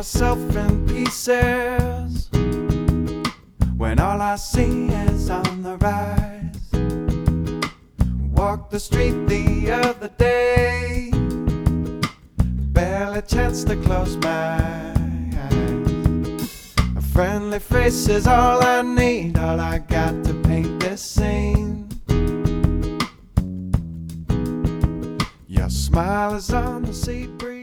myself in pieces when all I see is on the rise. Walked the street the other day, barely chance to close my eyes. A friendly face is all I need, all I got to paint this scene. Your smile is on the sea breeze.